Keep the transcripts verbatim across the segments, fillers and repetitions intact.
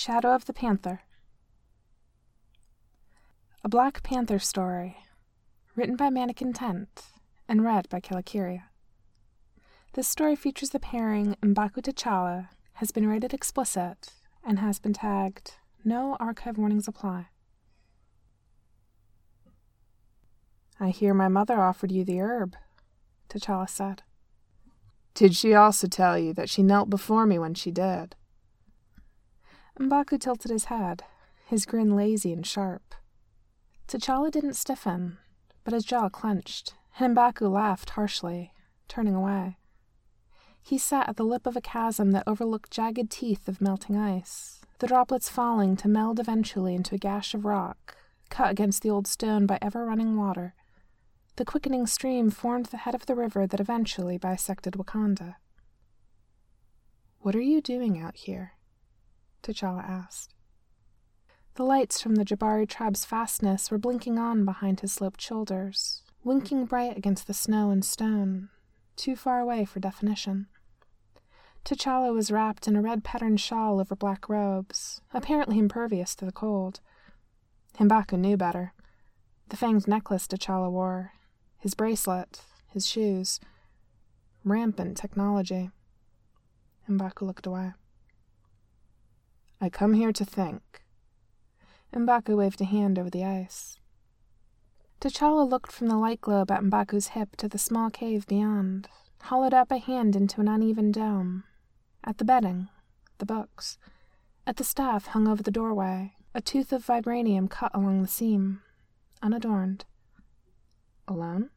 Shadow of the Panther. A Black Panther story, written by Mannequin Tent and read by Kilakiria. This story features the pairing M'Baku T'Challa, has been rated explicit, and has been tagged "No archive warnings apply." "I hear my mother offered you the herb," T'Challa said. "Did she also tell you that she knelt before me when she did?" M'Baku tilted his head, his grin lazy and sharp. T'Challa didn't stiffen, but his jaw clenched, and M'Baku laughed harshly, turning away. He sat at the lip of a chasm that overlooked jagged teeth of melting ice, the droplets falling to meld eventually into a gash of rock, cut against the old stone by ever-running water. The quickening stream formed the head of the river that eventually bisected Wakanda. "What are you doing out here?" T'Challa asked. The lights from the Jabari tribe's fastness were blinking on behind his sloped shoulders, winking bright against the snow and stone, too far away for definition. T'Challa was wrapped in a red-patterned shawl over black robes, apparently impervious to the cold. M'Baku knew better. The fanged necklace T'Challa wore, his bracelet, his shoes. Rampant technology. M'Baku looked away. "I come here to think." M'Baku waved a hand over the ice. T'Challa looked from the light globe at M'Baku's hip to the small cave beyond, hollowed out by hand into an uneven dome, at the bedding, the books, at the staff hung over the doorway, a tooth of vibranium cut along the seam, unadorned. "Alone?"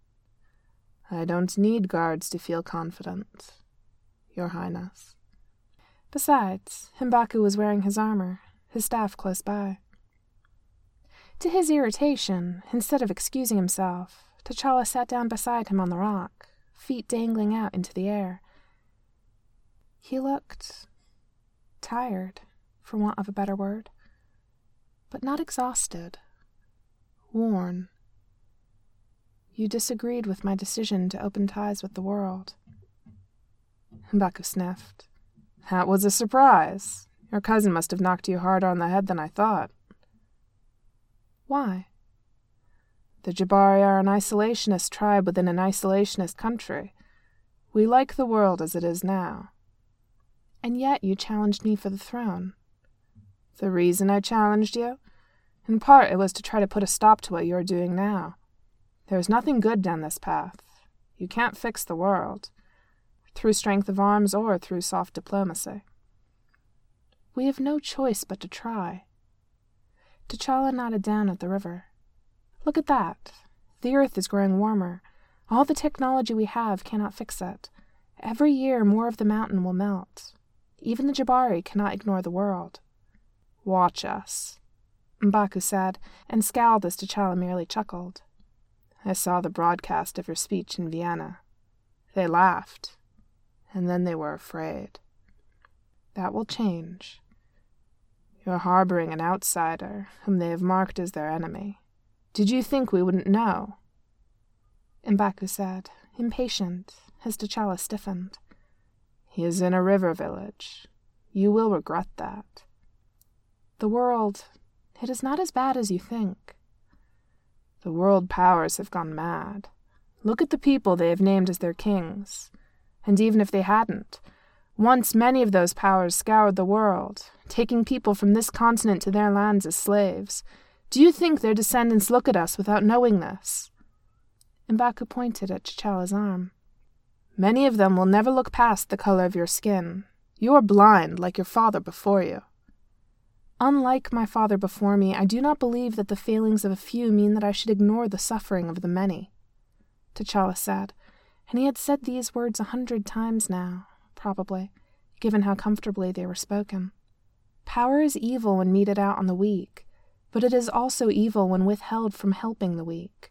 "I don't need guards to feel confident, Your Highness." Besides, M'Baku was wearing his armor, his staff close by. To his irritation, instead of excusing himself, T'Challa sat down beside him on the rock, feet dangling out into the air. He looked tired, for want of a better word, but not exhausted, worn. "You disagreed with my decision to open ties with the world." M'Baku sniffed. "That was a surprise. Your cousin must have knocked you harder on the head than I thought." "Why?" "The Jabari are an isolationist tribe within an isolationist country. We like the world as it is now." "And yet you challenged me for the throne." "The reason I challenged you? In part it was to try to put a stop to what you are doing now. There is nothing good down this path. You can't fix the world, through strength of arms or through soft diplomacy." "We have no choice but to try." T'Challa nodded down at the river. "Look at that. The earth is growing warmer. All the technology we have cannot fix it. Every year more of the mountain will melt. Even the Jabari cannot ignore the world." "Watch us," M'Baku said, and scowled as T'Challa merely chuckled. "I saw the broadcast of your speech in Vienna. They laughed, and then they were afraid. That will change. You're harboring an outsider whom they have marked as their enemy. Did you think we wouldn't know?" M'Baku said, impatient, as T'Challa stiffened. "He is in a river village. You will regret that." "The world, it is not as bad as you think." "The world powers have gone mad. Look at the people they have named as their kings. And even if they hadn't, once many of those powers scoured the world, taking people from this continent to their lands as slaves. Do you think their descendants look at us without knowing this?" M'Baku pointed at T'Challa's arm. "Many of them will never look past the color of your skin. You are blind, like your father before you." "Unlike my father before me, I do not believe that the failings of a few mean that I should ignore the suffering of the many," T'Challa said, and he had said these words a hundred times now, probably, given how comfortably they were spoken. Power is evil when meted out on the weak, but it is also evil when withheld from helping the weak.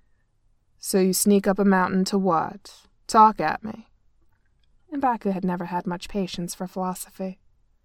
"So you sneak up a mountain to what? Talk at me." M'Baku had never had much patience for philosophy.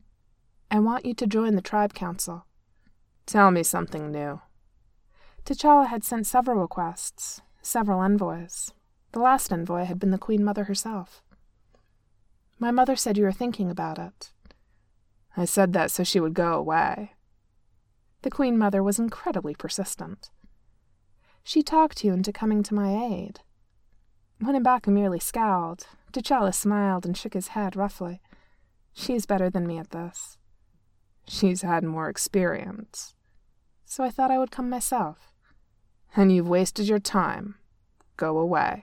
"I want you to join the tribe council." "Tell me something new." T'Challa had sent several requests, several envoys. The last envoy had been the Queen Mother herself. "My mother said you were thinking about it." I said that so she would go away." The Queen Mother was incredibly persistent. "She talked you into coming to my aid." When M'Baku merely scowled, T'Challa smiled and shook his head roughly. "She's better than me at this." "She's had more experience." "So I thought I would come myself." "And you've wasted your time. Go away."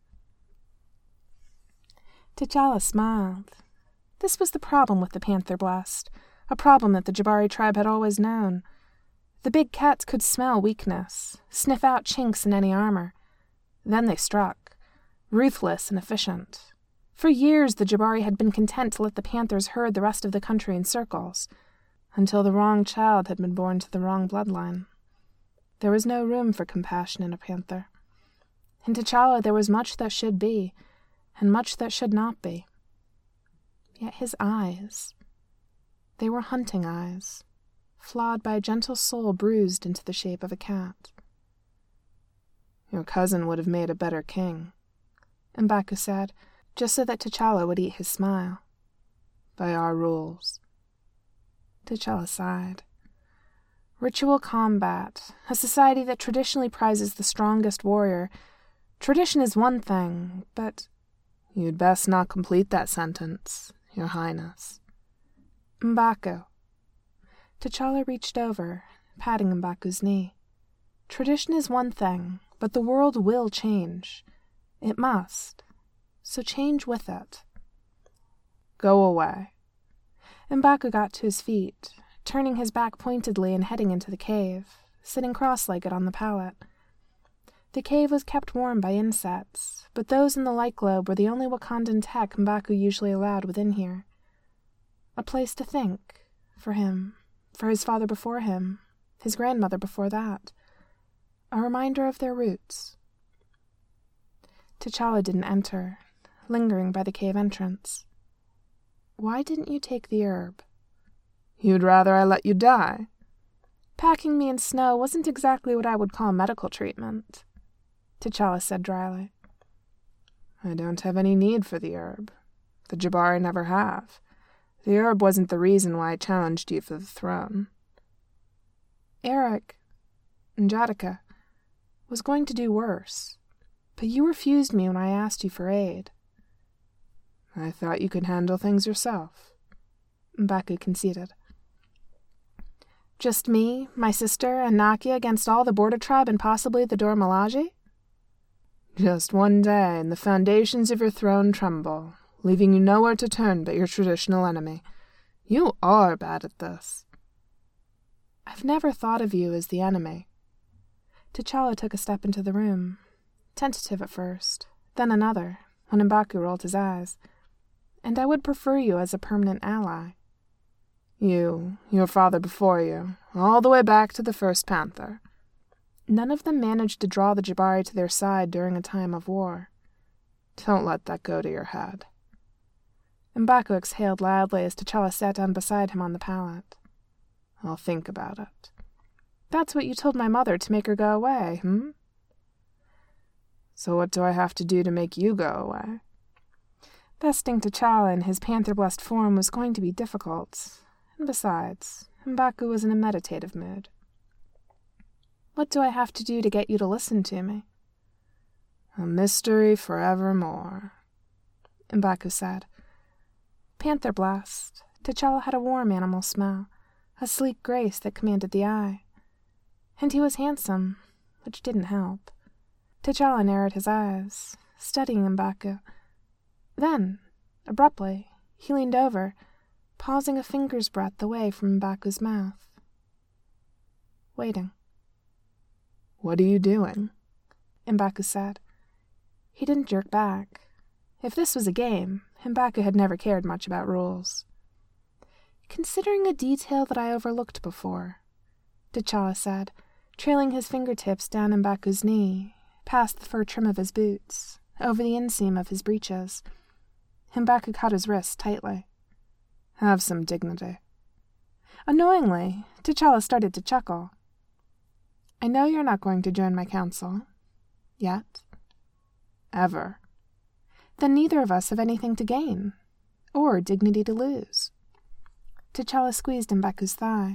T'Challa smiled. This was the problem with the Panther Blessed, a problem that the Jabari tribe had always known. The big cats could smell weakness, sniff out chinks in any armor. Then they struck, ruthless and efficient. For years the Jabari had been content to let the Panthers herd the rest of the country in circles, until the wrong child had been born to the wrong bloodline. There was no room for compassion in a panther. In T'Challa there was much that should be, and much that should not be. Yet his eyes, they were hunting eyes, flawed by a gentle soul bruised into the shape of a cat. "Your cousin would have made a better king," M'Baku said, just so that T'Challa would eat his smile. "By our rules." T'Challa sighed. Ritual combat, a society that traditionally prizes the strongest warrior. Tradition is one thing, but... "You'd best not complete that sentence, Your Highness." "M'Baku." T'Challa reached over, patting M'Baku's knee. "Tradition is one thing, but the world will change. It must. So change with it." "Go away." M'Baku got to his feet, turning his back pointedly and heading into the cave, sitting cross-legged on the pallet. The cave was kept warm by insects, but those in the light globe were the only Wakandan tech M'Baku usually allowed within here. A place to think, for him, for his father before him, his grandmother before that. A reminder of their roots. T'Challa didn't enter, lingering by the cave entrance. "Why didn't you take the herb?" "You'd rather I let you die?" "Packing me in snow wasn't exactly what I would call medical treatment," T'Challa said dryly. "I don't have any need for the herb. The Jabari never have. The herb wasn't the reason why I challenged you for the throne." "Eric, N'Jadaka, was going to do worse, but you refused me when I asked you for aid." "I thought you could handle things yourself," M'Baku conceded. "Just me, my sister, and Nakia against all the Border Tribe and possibly the Dora Milaje?" "Just one day and the foundations of your throne tremble, leaving you nowhere to turn but your traditional enemy. You are bad at this." "I've never thought of you as the enemy." T'Challa took a step into the room, tentative at first, then another, when M'Baku rolled his eyes. "And I would prefer you as a permanent ally." "You, your father before you, all the way back to the first Panther." "None of them managed to draw the Jabari to their side during a time of war." "Don't let that go to your head." M'Baku exhaled loudly as T'Challa sat down beside him on the pallet. "I'll think about it." "That's what you told my mother to make her go away, hmm?" "So what do I have to do to make you go away?" Besting T'Challa in his panther-blessed form was going to be difficult, and besides, M'Baku was in a meditative mood. "What do I have to do to get you to listen to me?" "A mystery forevermore," M'Baku said. Panther-blessed, T'Challa had a warm animal smell, a sleek grace that commanded the eye. And he was handsome, which didn't help. T'Challa narrowed his eyes, studying M'Baku. Then, abruptly, he leaned over, pausing a finger's breadth away from M'Baku's mouth. Waiting. "What are you doing?" M'Baku said. He didn't jerk back. If this was a game, M'Baku had never cared much about rules. "Considering a detail that I overlooked before," T'Challa said, trailing his fingertips down M'Baku's knee, past the fur trim of his boots, over the inseam of his breeches. M'Baku caught his wrist tightly. "Have some dignity." Annoyingly, T'Challa started to chuckle. "I know you're not going to join my council. Yet." "Ever." "Then neither of us have anything to gain, or dignity to lose." T'Challa squeezed M'Baku's thigh.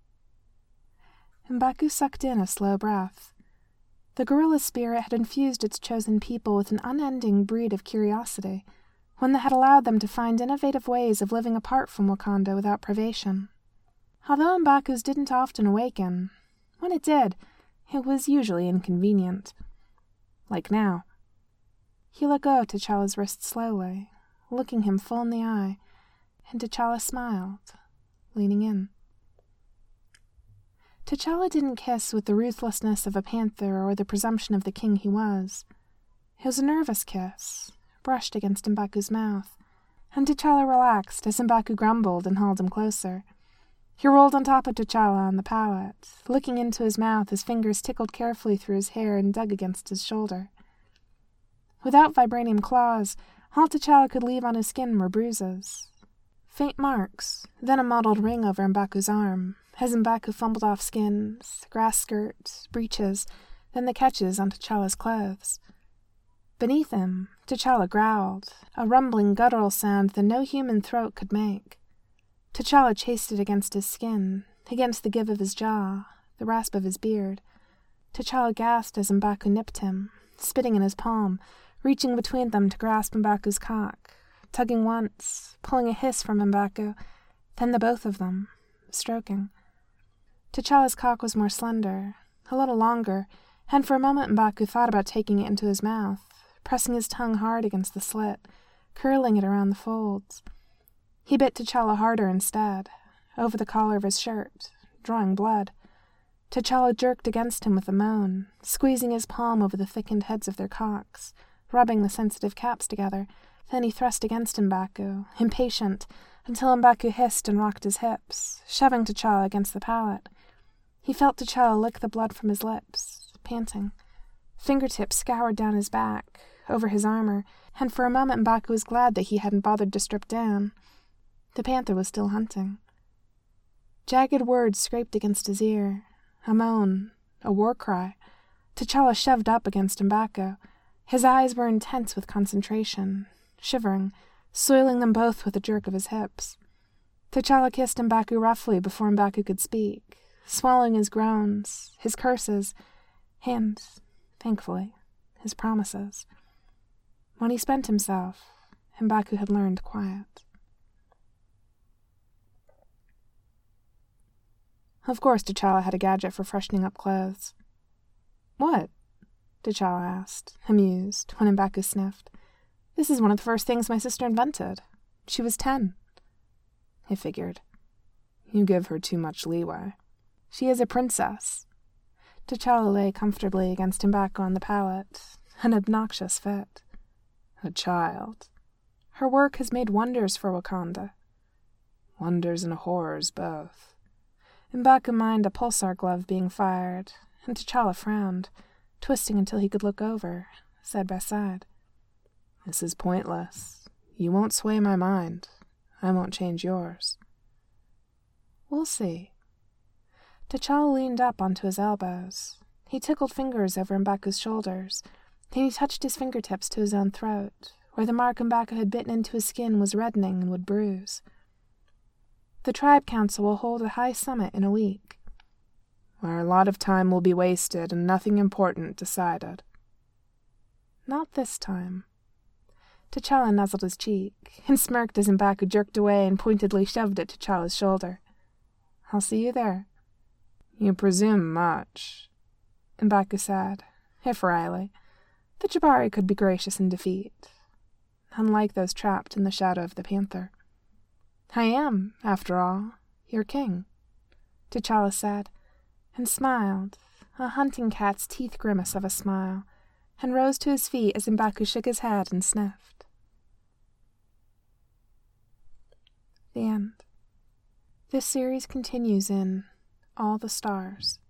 M'Baku sucked in a slow breath. The gorilla spirit had infused its chosen people with an unending breed of curiosity, one that had allowed them to find innovative ways of living apart from Wakanda without privation. Although M'Baku's didn't often awaken, when it did, it was usually inconvenient. Like now. He let go of T'Challa's wrist slowly, looking him full in the eye, and T'Challa smiled, leaning in. T'Challa didn't kiss with the ruthlessness of a panther or the presumption of the king he was. It was a nervous kiss, brushed against M'Baku's mouth, and T'Challa relaxed as M'Baku grumbled and hauled him closer. He rolled on top of T'Challa on the pallet, looking into his mouth. His fingers tickled carefully through his hair and dug against his shoulder. Without vibranium claws, all T'Challa could leave on his skin were bruises. Faint marks, then a mottled ring over M'Baku's arm, as M'Baku fumbled off skins, grass skirts, breeches, then the catches on T'Challa's clothes. Beneath him, T'Challa growled, a rumbling guttural sound that no human throat could make. T'Challa chased it against his skin, against the give of his jaw, the rasp of his beard. T'Challa gasped as M'Baku nipped him, spitting in his palm, reaching between them to grasp M'Baku's cock, tugging once, pulling a hiss from M'Baku, then the both of them, stroking. T'Challa's cock was more slender, a little longer, and for a moment M'Baku thought about taking it into his mouth, pressing his tongue hard against the slit, curling it around the folds. He bit T'Challa harder instead, over the collar of his shirt, drawing blood. T'Challa jerked against him with a moan, squeezing his palm over the thickened heads of their cocks, rubbing the sensitive caps together. Then he thrust against M'Baku, impatient, until M'Baku hissed and rocked his hips, shoving T'Challa against the pallet. He felt T'Challa lick the blood from his lips, panting. Fingertips scoured down his back, over his armor, and for a moment M'Baku was glad that he hadn't bothered to strip down. The panther was still hunting. Jagged words scraped against his ear, a moan, a war cry. T'Challa shoved up against M'Baku. His eyes were intense with concentration, shivering, soiling them both with a jerk of his hips. T'Challa kissed M'Baku roughly before M'Baku could speak, swallowing his groans, his curses, and, thankfully, his promises. When he spent himself, M'Baku had learned quiet. Of course T'Challa had a gadget for freshening up clothes. "What?" T'Challa asked, amused, when M'Baku sniffed. "This is one of the first things my sister invented. She was ten." I figured. "You give her too much leeway." "She is a princess." T'Challa lay comfortably against M'Baku on the pallet, an obnoxious fit. "A child." "Her work has made wonders for Wakanda." "Wonders and horrors both." M'Baku mined a pulsar glove being fired, and T'Challa frowned, twisting until he could look over, side by side. "This is pointless. You won't sway my mind. I won't change yours." "We'll see." T'Challa leaned up onto his elbows. He tickled fingers over M'Baku's shoulders. Then he touched his fingertips to his own throat, where the mark M'Baku had bitten into his skin was reddening and would bruise. "The Tribe Council will hold a high summit in a week." "Where a lot of time will be wasted and nothing important decided." "Not this time." T'Challa nuzzled his cheek, and smirked as M'Baku jerked away and pointedly shoved at T'Challa's shoulder. "I'll see you there." "You presume much," M'Baku said, if wryly. The Jabari could be gracious in defeat, unlike those trapped in the shadow of the panther. "I am, after all, your king," T'Challa said, and smiled, a hunting cat's teeth grimace of a smile, and rose to his feet as M'Baku shook his head and sniffed. The end. This series continues in All the Stars.